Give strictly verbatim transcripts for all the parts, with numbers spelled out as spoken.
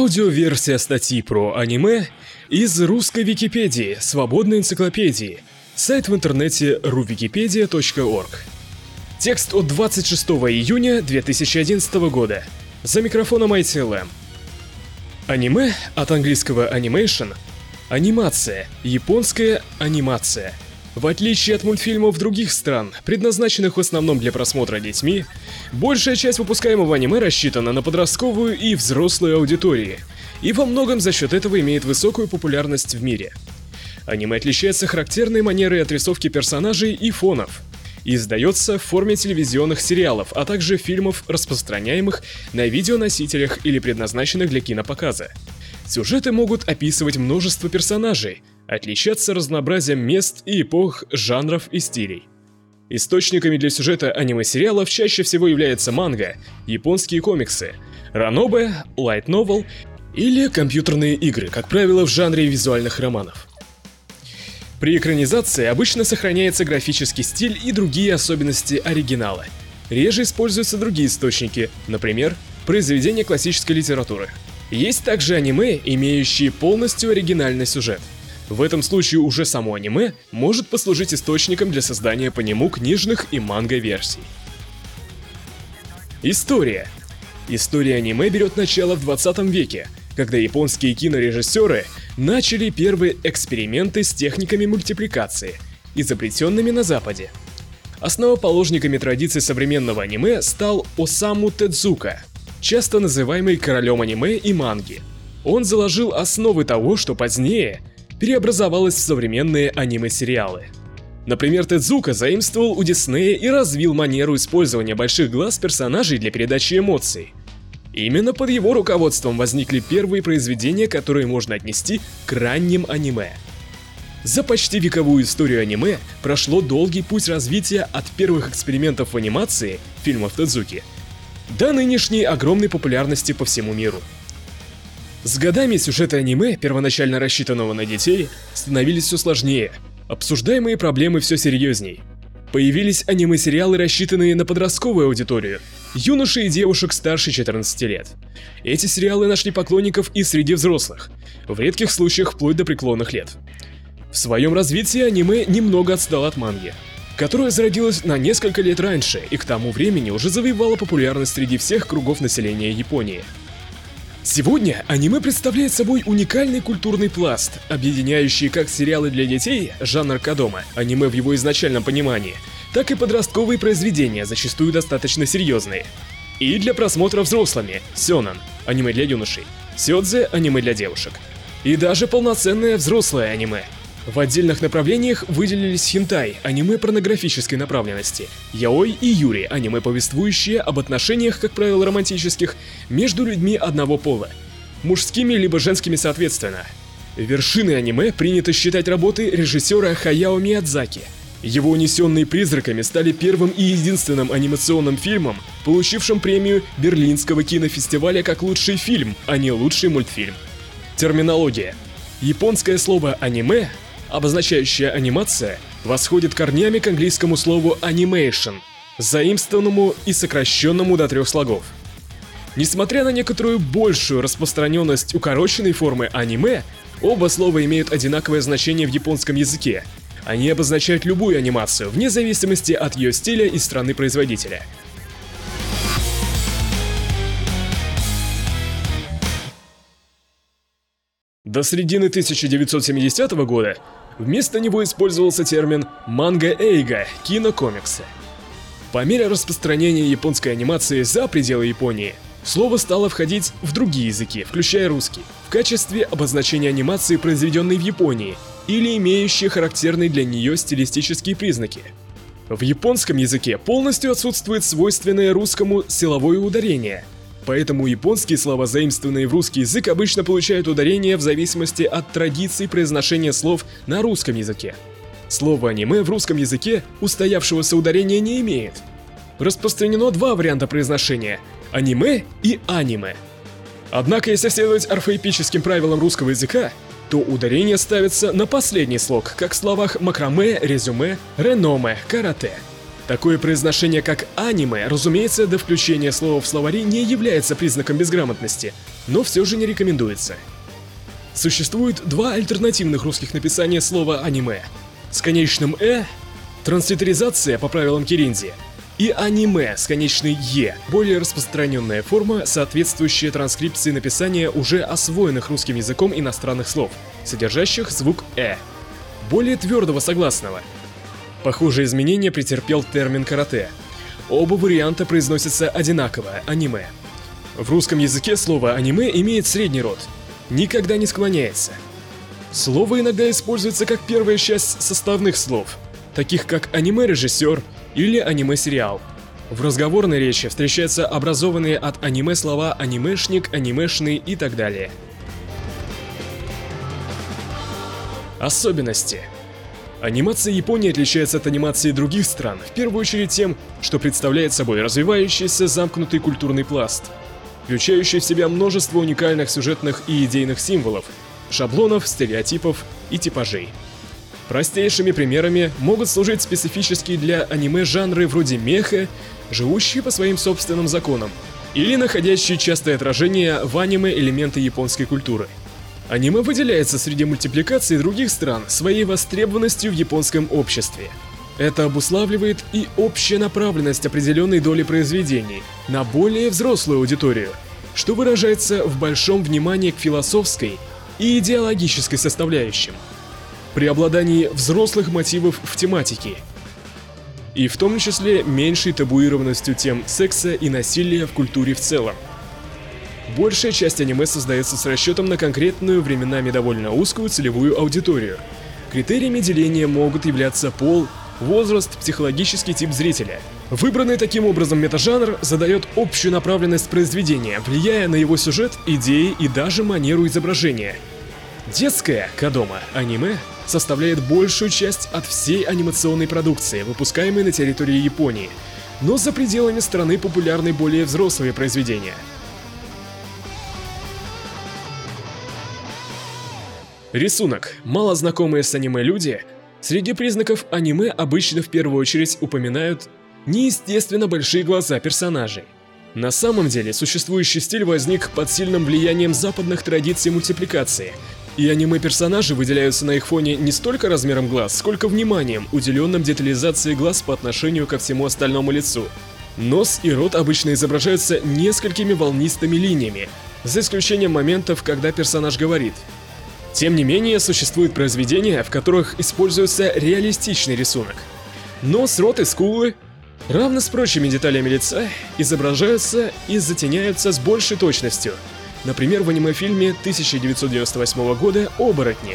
Аудиоверсия статьи про аниме из русской Википедии, свободной энциклопедии. Сайт в интернете ру википедия точка орг. Текст от двадцать шестого июня две тысячи одиннадцатого года. За микрофоном ай ти эл эм. Аниме от английского animation – анимация, японская анимация. В отличие от мультфильмов других стран, предназначенных в основном для просмотра детьми, большая часть выпускаемого аниме рассчитана на подростковую и взрослую аудитории, и во многом за счет этого имеет высокую популярность в мире. Аниме отличается характерной манерой отрисовки персонажей и фонов, и издается в форме телевизионных сериалов, а также фильмов, распространяемых на видеоносителях или предназначенных для кинопоказа. Сюжеты могут описывать множество персонажей, отличаться разнообразием мест и эпох, жанров и стилей. Источниками для сюжета аниме-сериалов чаще всего являются манга, японские комиксы, ранобэ, лайт-новел или компьютерные игры, как правило, в жанре визуальных романов. При экранизации обычно сохраняется графический стиль и другие особенности оригинала. Реже используются другие источники, например, произведения классической литературы. Есть также аниме, имеющие полностью оригинальный сюжет. В этом случае уже само аниме может послужить источником для создания по нему книжных и манго-версий. История. История аниме берет начало в двадцатом веке, когда японские кинорежиссеры начали первые эксперименты с техниками мультипликации, изобретенными на Западе. Основоположниками традиций современного аниме стал Осаму Тедзука, часто называемый королем аниме и манги. Он заложил основы того, что позднее переобразовалось в современные аниме-сериалы. Например, Тедзука заимствовал у Диснея и развил манеру использования больших глаз персонажей для передачи эмоций. Именно под его руководством возникли первые произведения, которые можно отнести к ранним аниме. За почти вековую историю аниме прошло долгий путь развития от первых экспериментов в анимации, фильмов Тедзуки, до нынешней огромной популярности по всему миру. С годами сюжеты аниме, первоначально рассчитанного на детей, становились все сложнее, обсуждаемые проблемы все серьезней. Появились аниме-сериалы, рассчитанные на подростковую аудиторию, юношей и девушек старше четырнадцати лет. Эти сериалы нашли поклонников и среди взрослых, в редких случаях вплоть до преклонных лет. В своем развитии аниме немного отстало от манги, которая зародилась на несколько лет раньше и к тому времени уже завоевала популярность среди всех кругов населения Японии. Сегодня аниме представляет собой уникальный культурный пласт, объединяющий как сериалы для детей, жанр кодома, аниме в его изначальном понимании, так и подростковые произведения, зачастую достаточно серьезные. И для просмотра взрослыми, сёнэн, аниме для юношей, сёдзе, аниме для девушек. И даже полноценное взрослое аниме. В отдельных направлениях выделились хентай, аниме порнографической направленности, яой и юри, аниме, повествующие об отношениях, как правило, романтических, между людьми одного пола, мужскими либо женскими соответственно. Вершиной аниме принято считать работы режиссера Хаяо Миядзаки. Его «Унесенные призраками» стали первым и единственным анимационным фильмом, получившим премию Берлинского кинофестиваля как лучший фильм, а не лучший мультфильм. Терминология. Японское слово «аниме», обозначающая анимация, восходит корнями к английскому слову animation, заимствованному и сокращенному до трех слогов. Несмотря на некоторую большую распространенность укороченной формы аниме, оба слова имеют одинаковое значение в японском языке. Они обозначают любую анимацию, вне зависимости от ее стиля и страны производителя. До середины тысяча девятьсот семидесятого года вместо него использовался термин «манга-эйга» — кинокомиксы. По мере распространения японской анимации за пределы Японии, слово стало входить в другие языки, включая русский, в качестве обозначения анимации, произведенной в Японии, или имеющей характерные для нее стилистические признаки. В японском языке полностью отсутствует свойственное русскому силовое ударение, поэтому японские слова, заимствованные в русский язык, обычно получают ударение в зависимости от традиции произношения слов на русском языке. Слово «аниме» в русском языке устоявшегося ударения не имеет. Распространено два варианта произношения – аниме и аниме. Однако, если следовать орфоэпическим правилам русского языка, то ударение ставится на последний слог, как в словах макраме, резюме, реноме, карате. Такое произношение, как аниме, разумеется, до включения слова в словари не является признаком безграмотности, но все же не рекомендуется. Существует два альтернативных русских написания слова «аниме» с конечным «э», транслитеризация по правилам Киринзи, и аниме с конечной «е», более распространенная форма, соответствующая транскрипции написания уже освоенных русским языком иностранных слов, содержащих звук «э», более твердого согласного. Похожие изменения претерпел термин «карате». Оба варианта произносятся одинаково – аниме. В русском языке слово «аниме» имеет средний род, никогда не склоняется. Слово иногда используется как первая часть составных слов, таких как аниме-режиссер или аниме-сериал. В разговорной речи встречаются образованные от аниме слова анимешник, анимешный и так далее. Особенности. Анимация Японии отличается от анимации других стран, в первую очередь тем, что представляет собой развивающийся замкнутый культурный пласт, включающий в себя множество уникальных сюжетных и идейных символов, шаблонов, стереотипов и типажей. Простейшими примерами могут служить специфические для аниме жанры вроде меха, живущие по своим собственным законам, или находящие частое отражение в аниме элементы японской культуры. Аниме выделяется среди мультипликаций других стран своей востребованностью в японском обществе. Это обуславливает и общая направленность определенной доли произведений на более взрослую аудиторию, что выражается в большом внимании к философской и идеологической составляющим, преобладании взрослых мотивов в тематике, и в том числе меньшей табуированностью тем секса и насилия в культуре в целом. Большая часть аниме создается с расчетом на конкретную, временами довольно узкую целевую аудиторию. Критериями деления могут являться пол, возраст, психологический тип зрителя. Выбранный таким образом метажанр задает общую направленность произведения, влияя на его сюжет, идеи и даже манеру изображения. Детское кадома аниме составляет большую часть от всей анимационной продукции, выпускаемой на территории Японии, но за пределами страны популярны более взрослые произведения. Рисунок. Мало знакомые с аниме люди среди признаков аниме обычно в первую очередь упоминают неестественно большие глаза персонажей. На самом деле существующий стиль возник под сильным влиянием западных традиций мультипликации, и аниме-персонажи выделяются на их фоне не столько размером глаз, сколько вниманием, уделенным детализации глаз по отношению ко всему остальному лицу. Нос и рот обычно изображаются несколькими волнистыми линиями, за исключением моментов, когда персонаж говорит. Тем не менее, существуют произведения, в которых используется реалистичный рисунок. Нос, рот и скулы, равно с прочими деталями лица, изображаются и затеняются с большей точностью. Например, в аниме-фильме тысяча девятьсот девяносто восьмого года «Оборотни».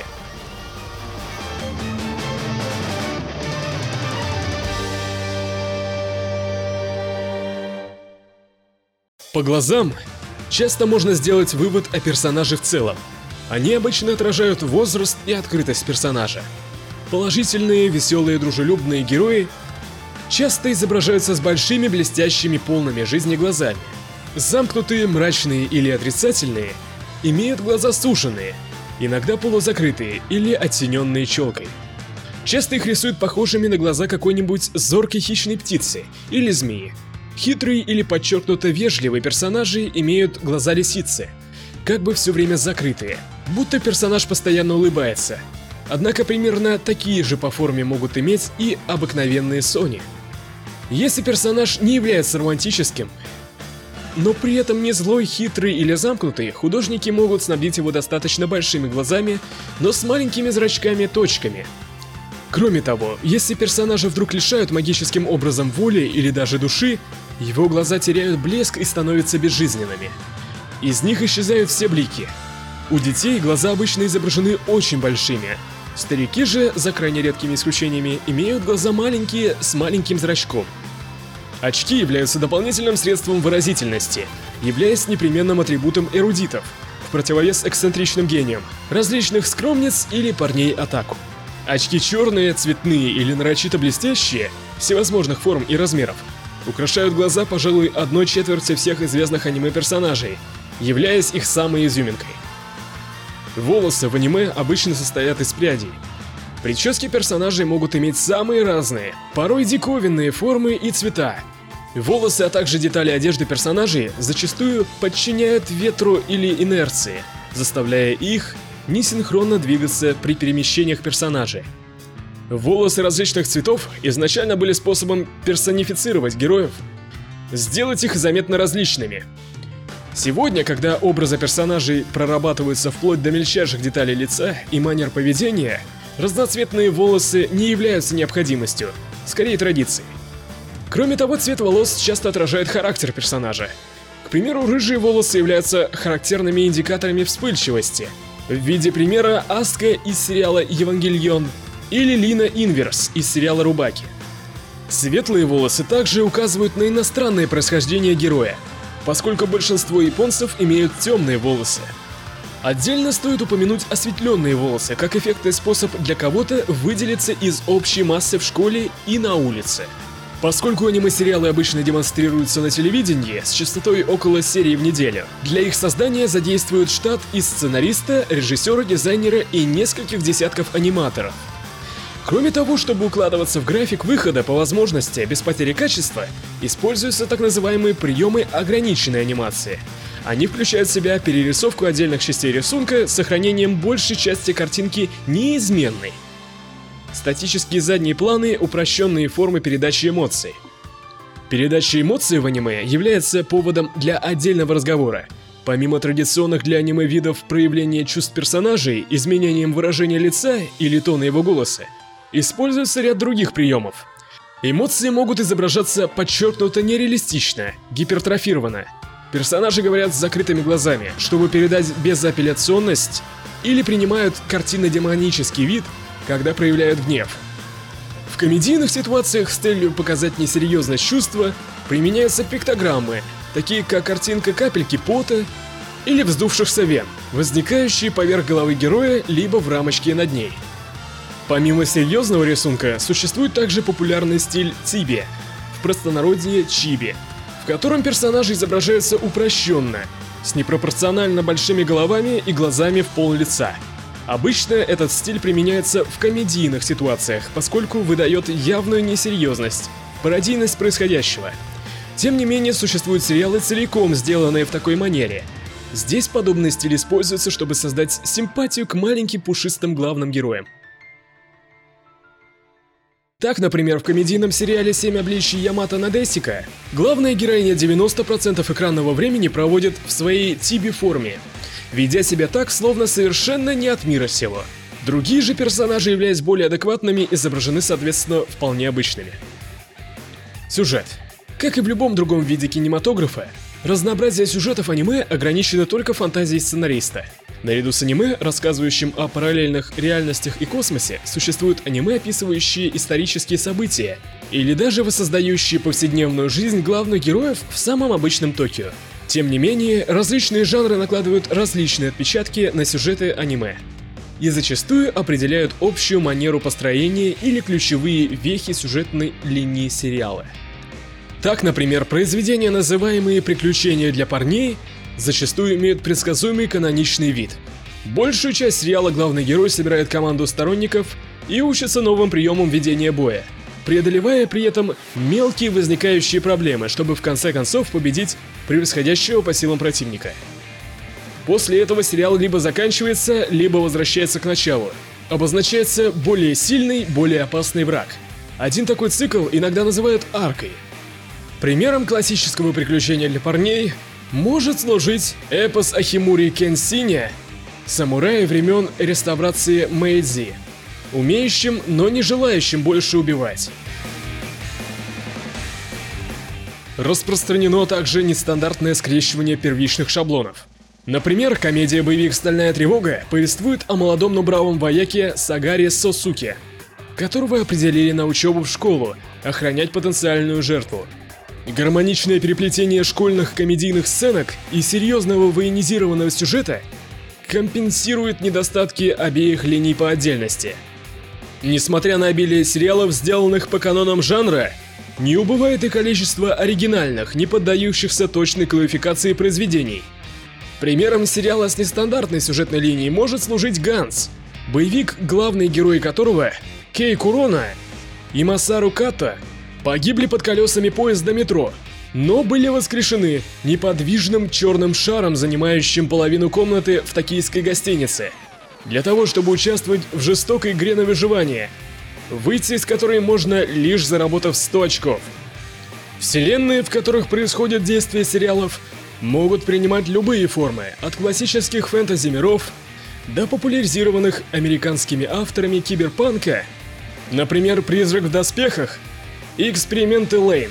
По глазам часто можно сделать вывод о персонаже в целом. Они обычно отражают возраст и открытость персонажа. Положительные, веселые, дружелюбные герои часто изображаются с большими блестящими полными жизни глазами. Замкнутые, мрачные или отрицательные имеют глаза суженные, иногда полузакрытые или оттененные челкой. Часто их рисуют похожими на глаза какой-нибудь зоркой хищной птицы или змеи. Хитрые или подчеркнуто вежливые персонажи имеют глаза лисицы, как бы все время закрытые, будто персонаж постоянно улыбается. Однако примерно такие же по форме могут иметь и обыкновенные Сони. Если персонаж не является романтическим, но при этом не злой, хитрый или замкнутый, художники могут снабдить его достаточно большими глазами, но с маленькими зрачками-точками. Кроме того, если персонажа вдруг лишают магическим образом воли или даже души, его глаза теряют блеск и становятся безжизненными. Из них исчезают все блики. У детей глаза обычно изображены очень большими. Старики же, за крайне редкими исключениями, имеют глаза маленькие с маленьким зрачком. Очки являются дополнительным средством выразительности, являясь непременным атрибутом эрудитов, в противовес эксцентричным гениям, различных скромниц или парней атаку. Очки черные, цветные или нарочито блестящие, всевозможных форм и размеров, украшают глаза, пожалуй, одной четверти всех известных аниме-персонажей, являясь их самой изюминкой. Волосы в аниме обычно состоят из прядей. Прически персонажей могут иметь самые разные, порой диковинные формы и цвета. Волосы, а также детали одежды персонажей зачастую подчиняют ветру или инерции, заставляя их несинхронно двигаться при перемещениях персонажей. Волосы различных цветов изначально были способом персонифицировать героев, сделать их заметно различными. Сегодня, когда образы персонажей прорабатываются вплоть до мельчайших деталей лица и манер поведения, разноцветные волосы не являются необходимостью, скорее традицией. Кроме того, цвет волос часто отражает характер персонажа. К примеру, рыжие волосы являются характерными индикаторами вспыльчивости. В виде примера Аска из сериала «Евангелион» или Лина Инверс из сериала «Рубаки». Светлые волосы также указывают на иностранное происхождение героя, поскольку большинство японцев имеют темные волосы. Отдельно стоит упомянуть осветленные волосы, как эффектный способ для кого-то выделиться из общей массы в школе и на улице. Поскольку аниме-сериалы обычно демонстрируются на телевидении с частотой около серии в неделю, для их создания задействуют штат из сценариста, режиссера, дизайнера и нескольких десятков аниматоров. Кроме того, чтобы укладываться в график выхода по возможности без потери качества, используются так называемые приемы ограниченной анимации. Они включают в себя перерисовку отдельных частей рисунка с сохранением большей части картинки неизменной. Статические задние планы — упрощенные формы передачи эмоций. Передача эмоций в аниме является поводом для отдельного разговора. Помимо традиционных для аниме видов проявления чувств персонажей, изменением выражения лица или тона его голоса, используется ряд других приемов. Эмоции могут изображаться подчеркнуто нереалистично, гипертрофированно. Персонажи говорят с закрытыми глазами, чтобы передать безапелляционность, или принимают картинно-демонический вид, когда проявляют гнев. В комедийных ситуациях с целью показать несерьезность чувства применяются пиктограммы, такие как картинка капельки пота или вздувшихся вен, возникающие поверх головы героя либо в рамочке над ней. Помимо серьезного рисунка, существует также популярный стиль циби, в простонародье чиби, в котором персонажи изображаются упрощенно, с непропорционально большими головами и глазами в пол лица. Обычно этот стиль применяется в комедийных ситуациях, поскольку выдает явную несерьезность, пародийность происходящего. Тем не менее, существуют сериалы, целиком сделанные в такой манере. Здесь подобный стиль используется, чтобы создать симпатию к маленьким пушистым главным героям. Так, например, в комедийном сериале «Семь обличий Ямато Надэсико» главная героиня девяносто процентов экранного времени проводит в своей тиби-форме, ведя себя так, словно совершенно не от мира сего. Другие же персонажи, являясь более адекватными, изображены, соответственно, вполне обычными. Сюжет. Как и в любом другом виде кинематографа, разнообразие сюжетов аниме ограничено только фантазией сценариста. Наряду с аниме, рассказывающим о параллельных реальностях и космосе, существуют аниме, описывающие исторические события, или даже воссоздающие повседневную жизнь главных героев в самом обычном Токио. Тем не менее, различные жанры накладывают различные отпечатки на сюжеты аниме и зачастую определяют общую манеру построения или ключевые вехи сюжетной линии сериала. Так, например, произведения, называемые «Приключения для парней», зачастую имеют предсказуемый каноничный вид. Большую часть сериала главный герой собирает команду сторонников и учится новым приемам ведения боя, преодолевая при этом мелкие возникающие проблемы, чтобы в конце концов победить превосходящего по силам противника. После этого сериал либо заканчивается, либо возвращается к началу. Обозначается более сильный, более опасный враг. Один такой цикл иногда называют аркой. Примером классического приключения для парней может служить эпос Ахимури Кенсиня, самурая времен реставрации Мэйдзи, умеющим, но не желающим больше убивать. Распространено также нестандартное скрещивание первичных шаблонов. Например, комедия-боевик «Стальная тревога» повествует о молодом, но бравом вояке Сагаре Сосуке, которого определили на учебу в школу, охранять потенциальную жертву. Гармоничное переплетение школьных комедийных сценок и серьезного военизированного сюжета компенсирует недостатки обеих линий по отдельности. Несмотря на обилие сериалов, сделанных по канонам жанра, не убывает и количество оригинальных, не поддающихся точной классификации произведений. Примером сериала с нестандартной сюжетной линией может служить Ганс, боевик, главные герои которого Кей Курона и Масару Като погибли под колесами поезда метро, но были воскрешены неподвижным черным шаром, занимающим половину комнаты в токийской гостинице, для того, чтобы участвовать в жестокой игре на выживание, выйти из которой можно лишь заработав сто очков. Вселенные, в которых происходят действия сериалов, могут принимать любые формы, от классических фэнтези-миров до популяризированных американскими авторами киберпанка, например, «Призрак в доспехах» и «Эксперименты Лейн»,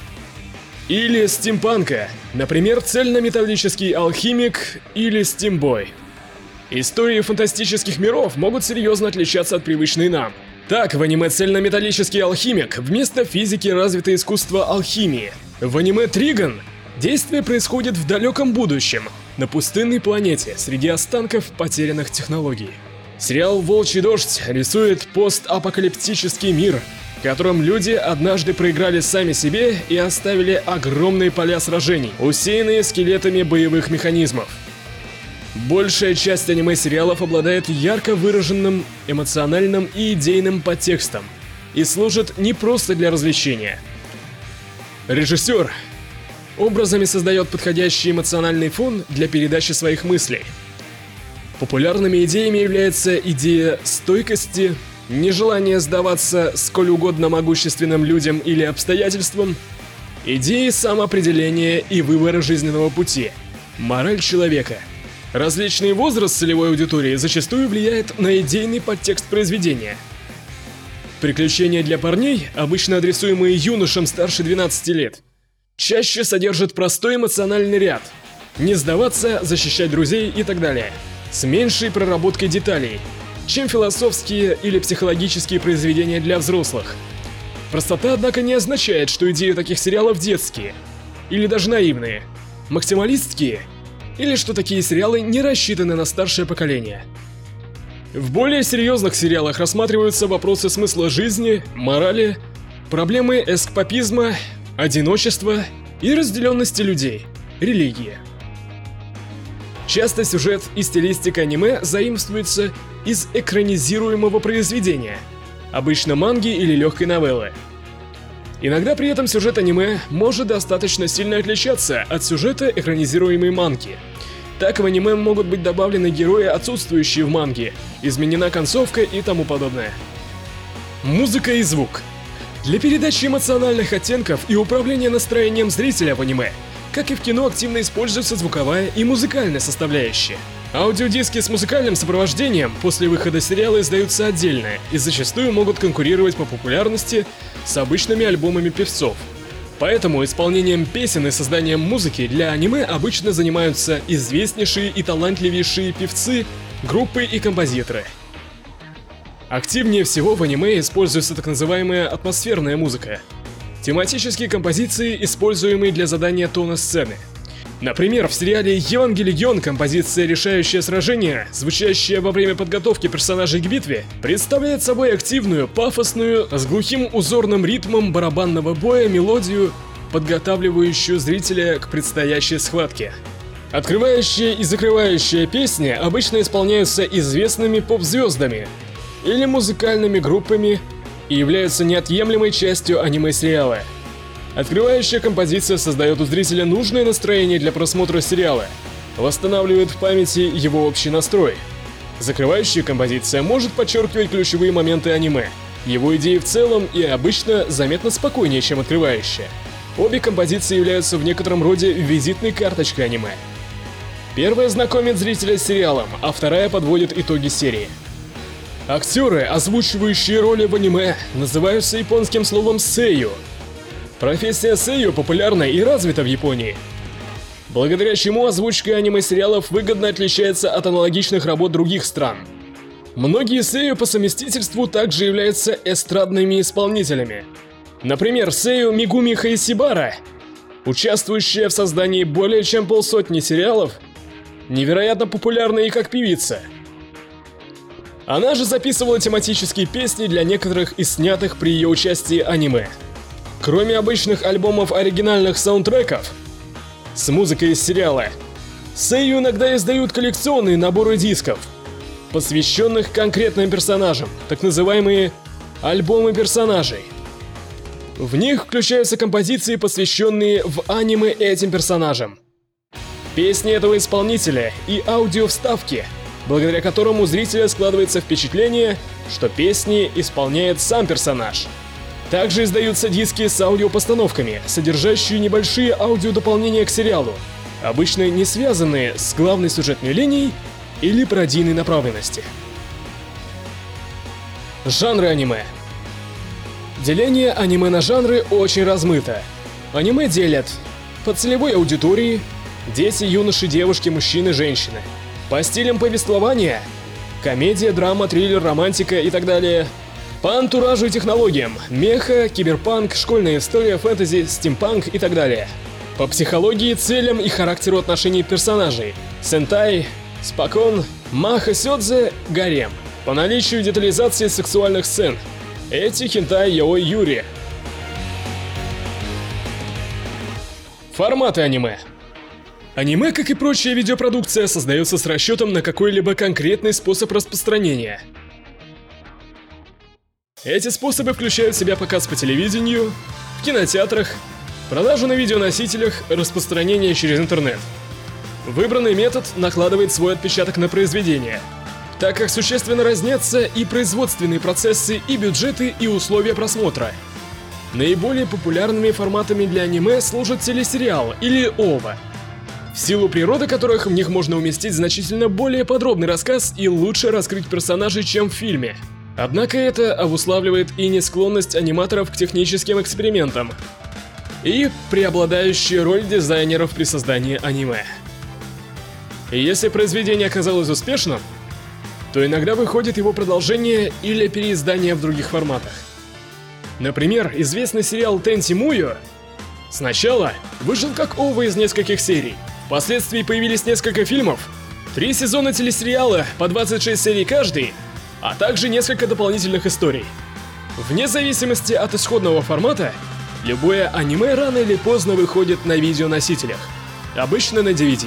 или стимпанка, например, «Цельнометаллический алхимик» или «Стимбой». Истории фантастических миров могут серьезно отличаться от привычной нам. Так, в аниме «Цельнометаллический алхимик» вместо физики развито искусство алхимии. В аниме «Триган» действие происходит в далеком будущем, на пустынной планете, среди останков потерянных технологий. Сериал «Волчий дождь» рисует постапокалиптический мир, в котором люди однажды проиграли сами себе и оставили огромные поля сражений, усеянные скелетами боевых механизмов. Большая часть аниме-сериалов обладает ярко выраженным эмоциональным и идейным подтекстом и служит не просто для развлечения. Режиссер образами создает подходящий эмоциональный фон для передачи своих мыслей. Популярными идеями является идея стойкости, нежелание сдаваться сколь угодно могущественным людям или обстоятельствам, идеи самоопределения и выбора жизненного пути, мораль человека. Различный возраст целевой аудитории зачастую влияет на идейный подтекст произведения. Приключения для парней, обычно адресуемые юношам старше двенадцати лет, чаще содержат простой эмоциональный ряд – не сдаваться, защищать друзей и так далее, с меньшей проработкой деталей, чем философские или психологические произведения для взрослых. Простота, однако, не означает, что идеи таких сериалов детские, или даже наивные, максималистские, или что такие сериалы не рассчитаны на старшее поколение. В более серьезных сериалах рассматриваются вопросы смысла жизни, морали, проблемы эскапизма, одиночества и разделенности людей, религии. Часто сюжет и стилистика аниме заимствуются из экранизируемого произведения, обычно манги или легкой новеллы. Иногда при этом сюжет аниме может достаточно сильно отличаться от сюжета экранизируемой манги. Так в аниме могут быть добавлены герои, отсутствующие в манге, изменена концовка и тому подобное. Музыка и звук. Для передачи эмоциональных оттенков и управления настроением зрителя в аниме, как и в кино, активно используется звуковая и музыкальная составляющая. Аудиодиски с музыкальным сопровождением после выхода сериала издаются отдельно и зачастую могут конкурировать по популярности с обычными альбомами певцов. Поэтому исполнением песен и созданием музыки для аниме обычно занимаются известнейшие и талантливейшие певцы, группы и композиторы. Активнее всего в аниме используется так называемая атмосферная музыка. Тематические композиции, используемые для задания тона сцены. Например, в сериале «Евангелион» композиция «Решающее сражение», звучащая во время подготовки персонажей к битве, представляет собой активную, пафосную, с глухим узорным ритмом барабанного боя мелодию, подготавливающую зрителя к предстоящей схватке. Открывающая и закрывающая песни обычно исполняются известными поп-звездами или музыкальными группами и являются неотъемлемой частью аниме-сериала. Открывающая композиция создает у зрителя нужное настроение для просмотра сериала, восстанавливает в памяти его общий настрой. Закрывающая композиция может подчеркивать ключевые моменты аниме, его идеи в целом и обычно заметно спокойнее, чем открывающая. Обе композиции являются в некотором роде визитной карточкой аниме. Первая знакомит зрителя с сериалом, а вторая подводит итоги серии. Актеры, озвучивающие роли в аниме, называются японским словом «сэйю». Профессия сэйю популярна и развита в Японии, благодаря чему озвучка аниме-сериалов выгодно отличается от аналогичных работ других стран. Многие сэйю по совместительству также являются эстрадными исполнителями. Например, сэйю Мегуми Хайсибара, участвующая в создании более чем полсотни сериалов, невероятно популярна и как певица. Она же записывала тематические песни для некоторых из снятых при ее участии аниме. Кроме обычных альбомов оригинальных саундтреков с музыкой из сериала, сэйю иногда издают коллекционные наборы дисков, посвященных конкретным персонажам, так называемые альбомы персонажей. В них включаются композиции, посвященные в аниме этим персонажам. Песни этого исполнителя и аудиовставки, благодаря которым у зрителя складывается впечатление, что песни исполняет сам персонаж. Также издаются диски с аудиопостановками, содержащие небольшие аудиодополнения к сериалу, обычно не связанные с главной сюжетной линией или пародийной направленности. Жанры аниме. Деление аниме на жанры очень размыто. Аниме делят по целевой аудитории: дети, юноши, девушки, мужчины, женщины. По стилям повествования: комедия, драма, триллер, романтика и так далее. По антуражу и технологиям: меха, киберпанк, школьная история, фэнтези, стимпанк и так далее. По психологии, целям и характеру отношений персонажей: сентай, спокон, маха, сёдзе, гарем. По наличию детализации сексуальных сцен: эти, хентай, яой, юри. Форматы аниме. Аниме, как и прочая видеопродукция, создается с расчетом на какой-либо конкретный способ распространения. Эти способы включают в себя показ по телевидению, в кинотеатрах, продажу на видеоносителях, распространение через интернет. Выбранный метод накладывает свой отпечаток на произведение, так как существенно разнятся и производственные процессы, и бюджеты, и условия просмотра. Наиболее популярными форматами для аниме служат телесериал или ова, в силу природы которых в них можно уместить значительно более подробный рассказ и лучше раскрыть персонажей, чем в фильме. Однако это обуславливает и несклонность аниматоров к техническим экспериментам, и преобладающую роль дизайнеров при создании аниме. И если произведение оказалось успешным, то иногда выходит его продолжение или переиздание в других форматах. Например, известный сериал Тенти Муё сначала вышел как ова из нескольких серий, впоследствии появились несколько фильмов, три сезона телесериала по двадцать шесть серий каждый, а также несколько дополнительных историй. Вне зависимости от исходного формата, любое аниме рано или поздно выходит на видеоносителях, обычно на ди ви ди.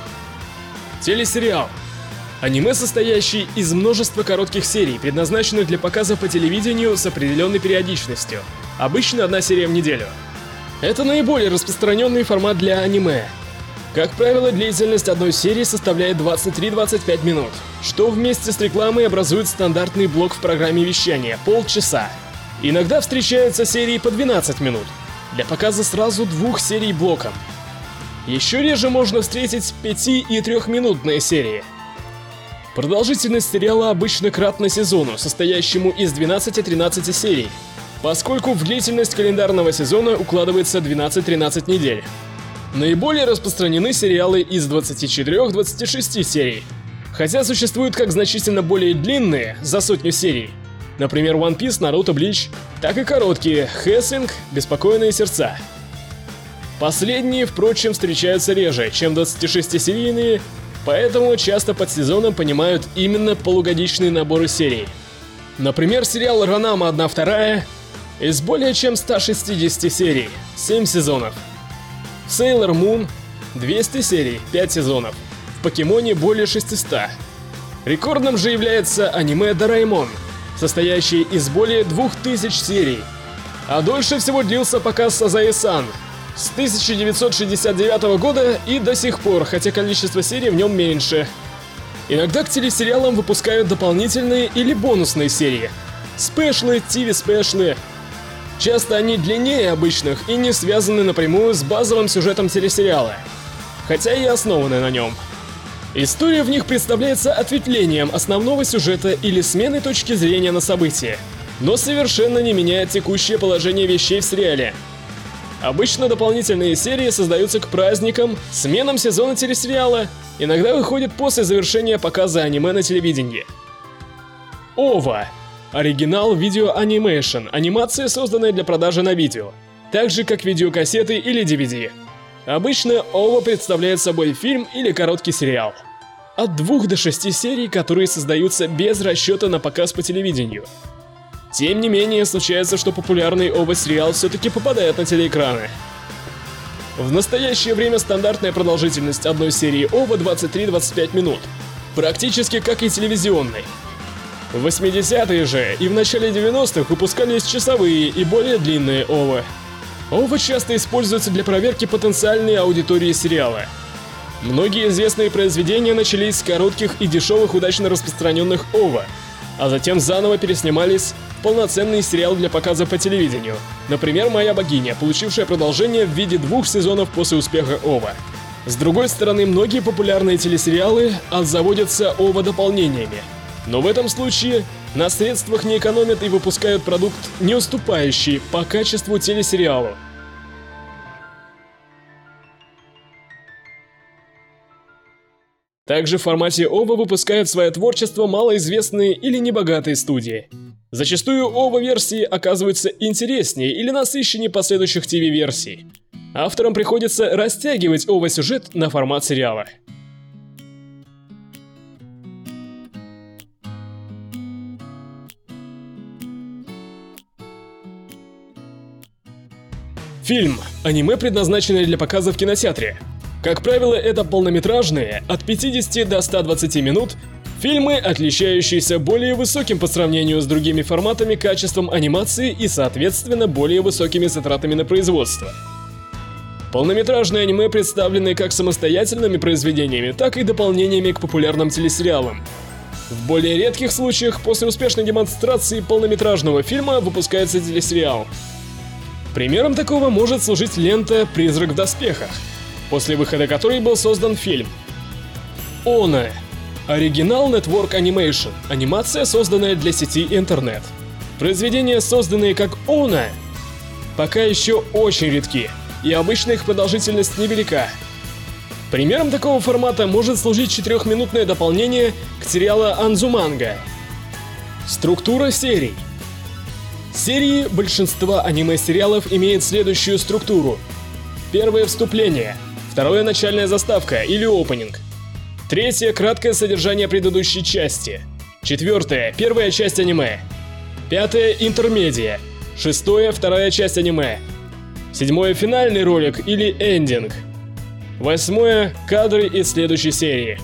Телесериал. Аниме, состоящий из множества коротких серий, предназначенных для показа по телевидению с определенной периодичностью, обычно одна серия в неделю. Это наиболее распространенный формат для аниме. Как правило, длительность одной серии составляет двадцать три — двадцать пять минут, что вместе с рекламой образует стандартный блок в программе вещания — полчаса. Иногда встречаются серии по двенадцать минут, для показа сразу двух серий блоком. Еще реже можно встретить пяти- и трехминутные серии. Продолжительность сериала обычно кратна сезону, состоящему из двенадцати-тринадцати серий, поскольку в длительность календарного сезона укладывается двенадцать-тринадцать недель. Наиболее распространены сериалы из двадцати четырёх — двадцати шести серий, хотя существуют как значительно более длинные, за сотню серий, например, One Piece, Наруто, Блич, так и короткие Хеллсинг, Беспокойные сердца. Последние, впрочем, встречаются реже, чем двадцатишестисерийные, поэтому часто под сезоном понимают именно полугодичные наборы серий. Например, сериал Ранама одна вторая из более чем ста шестидесяти серий, семь сезонов. В Sailor Moon двести серий, пять сезонов. В Покемоне более шестисот. Рекордным же является аниме Дораэмон, состоящее из более двух тысяч серий. А дольше всего длился показ Сазаe-сан с тысяча девятьсот шестьдесят девятого года и до сих пор, хотя количество серий в нем меньше. Иногда к телесериалам выпускают дополнительные или бонусные серии. Спешлы, ти ви-спешлы. Часто они длиннее обычных и не связаны напрямую с базовым сюжетом телесериала, хотя и основаны на нем. История в них представляется ответвлением основного сюжета или сменой точки зрения на события, но совершенно не меняет текущее положение вещей в сериале. Обычно дополнительные серии создаются к праздникам, сменам сезона телесериала, иногда выходят после завершения показа аниме на телевидении. ова. Оригинал Video Animation – анимация, созданная для продажи на видео, так же как видеокассеты или ди ви ди. Обычно ова представляет собой фильм или короткий сериал. От двух до шести серий, которые создаются без расчета на показ по телевидению. Тем не менее, случается, что популярный ова-сериал все-таки попадает на телеэкраны. В настоящее время стандартная продолжительность одной серии ова двадцать три — двадцать пять минут, практически как и телевизионной. В восьмидесятые же и в начале девяностых выпускались часовые и более длинные ова. ова часто используются для проверки потенциальной аудитории сериала. Многие известные произведения начались с коротких и дешевых удачно распространенных ова, а затем заново переснимались в полноценный сериал для показа по телевидению. Например, «Моя богиня», получившая продолжение в виде двух сезонов после успеха ова. С другой стороны, многие популярные телесериалы обзаводятся ова-дополнениями. Но в этом случае на средствах не экономят и выпускают продукт, не уступающий по качеству телесериалу. Также в формате ова выпускают свое творчество малоизвестные или небогатые студии. Зачастую ова-версии оказываются интереснее или насыщеннее последующих ти ви-версий. Авторам приходится растягивать ова-сюжет на формат сериала. Фильм – аниме, предназначенное для показа в кинотеатре. Как правило, это полнометражные, от пятидесяти до ста двадцати минут, фильмы, отличающиеся более высоким по сравнению с другими форматами качеством анимации и, соответственно, более высокими затратами на производство. Полнометражные аниме представлены как самостоятельными произведениями, так и дополнениями к популярным телесериалам. В более редких случаях, после успешной демонстрации полнометражного фильма выпускается телесериал. Примером такого может служить лента «Призрак в доспехах», после выхода которой был создан фильм. Оно. Оригинал Network Animation. Анимация, созданная для сети интернет. Произведения, созданные как Оно, пока еще очень редки, и обычно их продолжительность невелика. Примером такого формата может служить четырехминутное дополнение к сериалу Анзуманга. Структура серий. Серии большинства аниме-сериалов имеют следующую структуру. Первое — вступление. Второе — начальная заставка или опенинг. Третье — краткое содержание предыдущей части. Четвертое — первая часть аниме. Пятое — интермедия. Шестое — вторая часть аниме. Седьмое — финальный ролик или эндинг. Восьмое — кадры из следующей серии.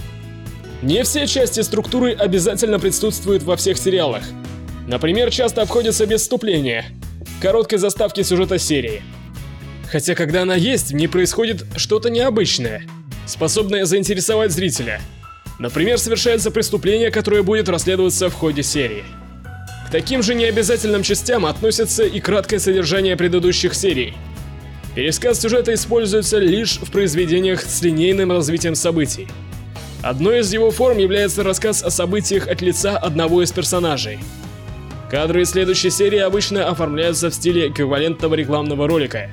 Не все части структуры обязательно присутствуют во всех сериалах. Например, часто обходятся без вступления, короткой заставки сюжета серии. Хотя, когда она есть, в ней происходит что-то необычное, способное заинтересовать зрителя. Например, совершается преступление, которое будет расследоваться в ходе серии. К таким же необязательным частям относятся и краткое содержание предыдущих серий. Пересказ сюжета используется лишь в произведениях с линейным развитием событий. Одной из его форм является рассказ о событиях от лица одного из персонажей. Кадры следующей серии обычно оформляются в стиле эквивалентного рекламного ролика.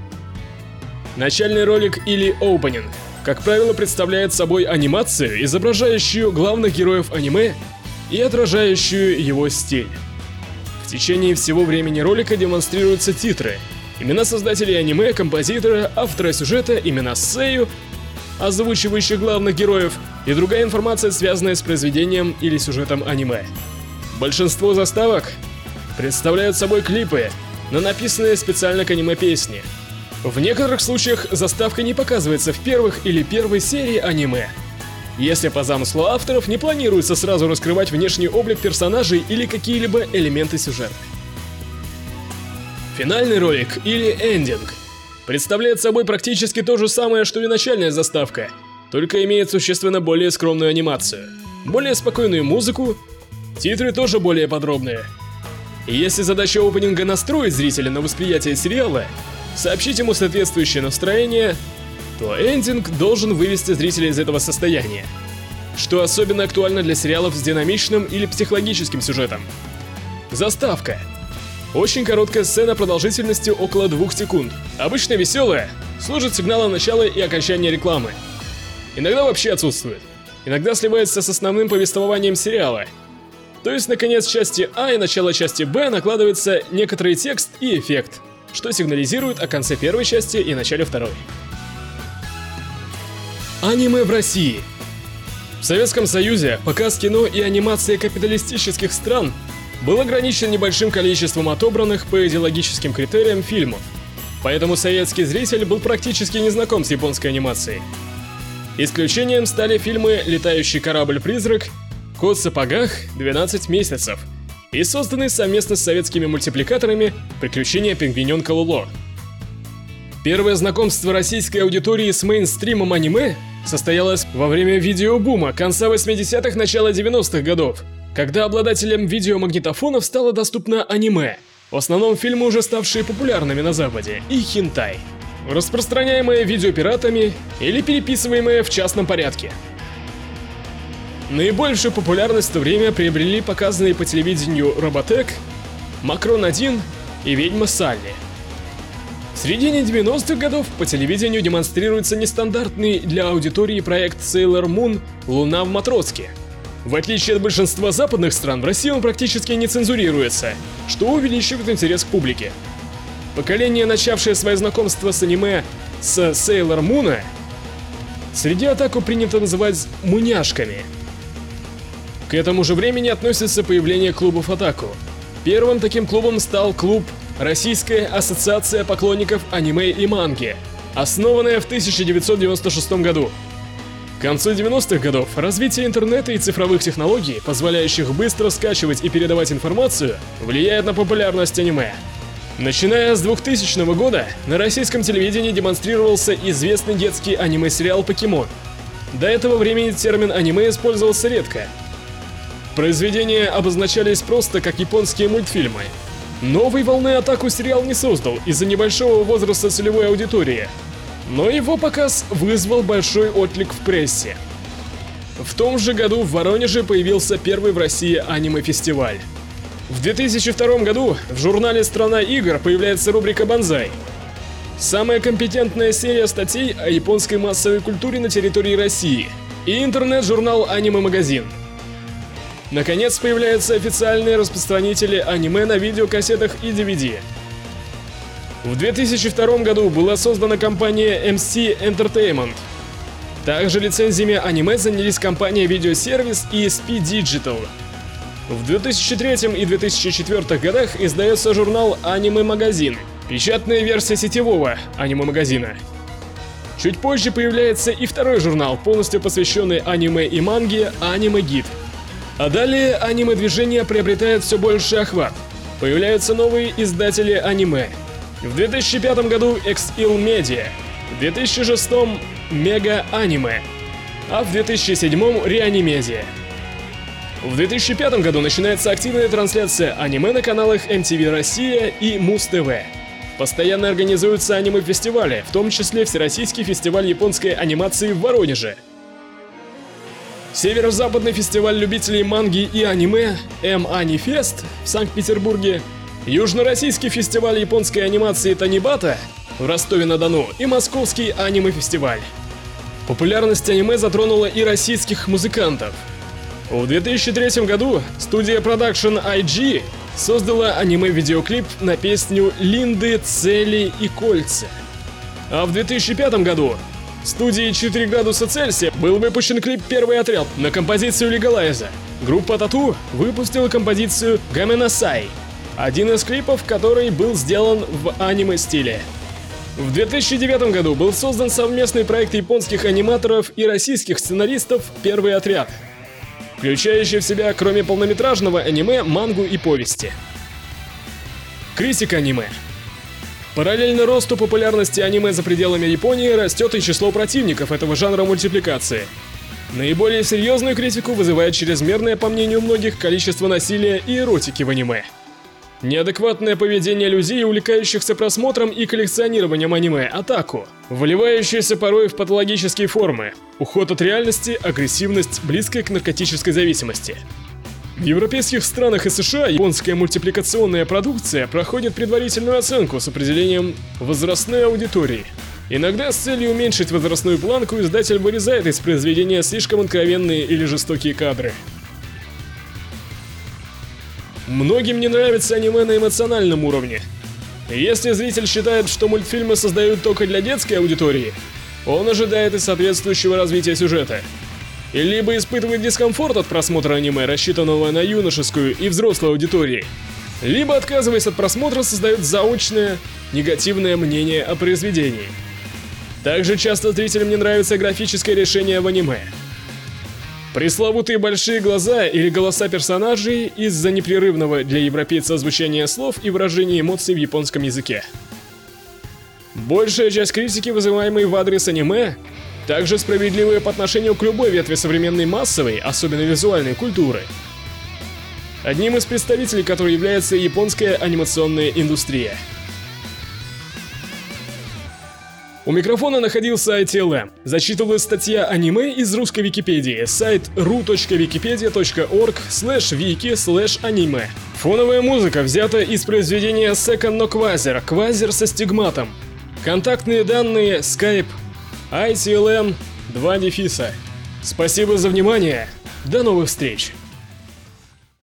Начальный ролик или опенинг, как правило, представляет собой анимацию, изображающую главных героев аниме и отражающую его стиль. В течение всего времени ролика демонстрируются титры, имена создателей аниме, композитора, автора сюжета, имена сэйю, озвучивающих главных героев, и другая информация, связанная с произведением или сюжетом аниме. Большинство заставок представляют собой клипы на написанные специально к аниме песни. В некоторых случаях заставка не показывается в первых или первой серии аниме, если по замыслу авторов не планируется сразу раскрывать внешний облик персонажей или какие-либо элементы сюжета. Финальный ролик или эндинг представляет собой практически то же самое, что и начальная заставка, только имеет существенно более скромную анимацию, более спокойную музыку. Титры тоже более подробные. И если задача опенинга настроить зрителя на восприятие сериала, сообщить ему соответствующее настроение, то эндинг должен вывести зрителя из этого состояния, что особенно актуально для сериалов с динамичным или психологическим сюжетом. Заставка. Очень короткая сцена продолжительностью около двух секунд, обычно веселая, служит сигналом начала и окончания рекламы. Иногда вообще отсутствует, иногда сливается с основным повествованием сериала. То есть на конец части А и начало части Б накладывается некоторый текст и эффект, что сигнализирует о конце первой части и начале второй. Аниме в России. В Советском Союзе показ кино и анимации капиталистических стран был ограничен небольшим количеством отобранных по идеологическим критериям фильмов, поэтому советский зритель был практически не знаком с японской анимацией. Исключением стали фильмы «Летающий корабль-призрак» Кот в сапогах двенадцать месяцев и созданный совместно с советскими мультипликаторами «Приключения пингвиненка Лоло». Первое знакомство российской аудитории с мейнстримом аниме состоялось во время видеобума конца восьмидесятых, начала девяностых годов, когда обладателям видеомагнитофонов стало доступно аниме, в основном фильмы, уже ставшие популярными на Западе, и хентай, распространяемые видеопиратами или переписываемые в частном порядке. Наибольшую популярность в то время приобрели показанные по телевидению Роботек, Макрон один и Ведьма Салли. В середине девяностых годов по телевидению демонстрируется нестандартный для аудитории проект Sailor Moon «Луна в матроске». В отличие от большинства западных стран, в России он практически не цензурируется, что увеличивает интерес к публике. Поколение, начавшее свое знакомство с аниме с Sailor Moon, среди атаку принято называть «муняшками». К этому же времени относится появление клубов атаку. Первым таким клубом стал клуб «Российская ассоциация поклонников аниме и манги», основанная в тысяча девятьсот девяносто шестом году. К концу девяностых годов развитие интернета и цифровых технологий, позволяющих быстро скачивать и передавать информацию, влияет на популярность аниме. Начиная с двухтысячного года на российском телевидении демонстрировался известный детский аниме-сериал «Покемон». До этого времени термин «аниме» использовался редко. Произведения обозначались просто как японские мультфильмы. Новой волны атаку сериал не создал из-за небольшого возраста целевой аудитории, но его показ вызвал большой отклик в прессе. В том же году в Воронеже появился первый в России аниме-фестиваль. В две тысячи втором году в журнале «Страна игр» появляется рубрика «Бонзай». Самая компетентная серия статей о японской массовой культуре на территории России и интернет-журнал «Аниме-магазин». Наконец появляются официальные распространители аниме на видеокассетах и ди ви ди. В две тысячи втором году была создана компания эм си Entertainment. Также лицензиями аниме занялись компания Видеосервис и эс пи Digital. В две тысячи третьем и две тысячи четвёртом годах издается журнал «Аниме-магазин», печатная версия сетевого аниме-магазина. Чуть позже появляется и второй журнал, полностью посвященный аниме и манге «Аниме-гид». А далее аниме-движение приобретает все больший охват. Появляются новые издатели аниме. В две тысячи пятом году X-Il Media, в две тысячи шестом Mega Anime, а в две тысячи седьмом Reanimedia. В две тысячи пятом году начинается активная трансляция аниме на каналах эм ти ви Россия и Муз-ТВ. Постоянно организуются аниме-фестивали, в том числе Всероссийский фестиваль японской анимации в Воронеже. Северо-западный фестиваль любителей манги и аниме М-Анифест в Санкт-Петербурге, Южно-российский фестиваль японской анимации Танибата в Ростове-на-Дону и Московский аниме-фестиваль. Популярность аниме затронула и российских музыкантов. В две тысячи третьем году студия Production ай джи создала аниме-видеоклип на песню «Линды, цели и кольца». А в две тысячи пятом году студии четыре градуса Цельсия был выпущен клип «Первый отряд» на композицию Легалайза. Группа Тату выпустила композицию «Гаменасай», один из клипов, который был сделан в аниме-стиле. В две тысячи девятом году был создан совместный проект японских аниматоров и российских сценаристов «Первый отряд», включающий в себя, кроме полнометражного аниме, мангу и повести. Критика аниме. Параллельно росту популярности аниме за пределами Японии растет и число противников этого жанра мультипликации. Наиболее серьезную критику вызывает чрезмерное, по мнению многих, количество насилия и эротики в аниме. Неадекватное поведение людей, увлекающихся просмотром и коллекционированием аниме, атаку, выливающееся порой в патологические формы, уход от реальности, агрессивность, близкая к наркотической зависимости. В европейских странах и США японская мультипликационная продукция проходит предварительную оценку с определением возрастной аудитории. Иногда с целью уменьшить возрастную планку издатель вырезает из произведения слишком откровенные или жестокие кадры. Многим не нравится аниме на эмоциональном уровне. Если зритель считает, что мультфильмы создают только для детской аудитории, он ожидает и соответствующего развития сюжета. И либо испытывает дискомфорт от просмотра аниме, рассчитанного на юношескую и взрослую аудитории, либо, отказываясь от просмотра, создает заочное, негативное мнение о произведении. Также часто зрителям не нравится графическое решение в аниме. Пресловутые большие глаза или голоса персонажей из-за непрерывного для европейца звучания слов и выражения эмоций в японском языке. Большая часть критики, вызываемой в адрес аниме, также справедливая по отношению к любой ветви современной массовой, особенно визуальной культуры. Одним из представителей которой является японская анимационная индустрия. У микрофона находился ай ти эл эм. Зачитывалась статья аниме из русской Википедии, сайт ру точка википедия точка орг слэш вики слэш аниме. Фоновая музыка взята из произведения Second no Quasar, Quasar со стигматом. Контактные данные Skype, ай ти эл эм, два дефиса. Спасибо за внимание, до новых встреч!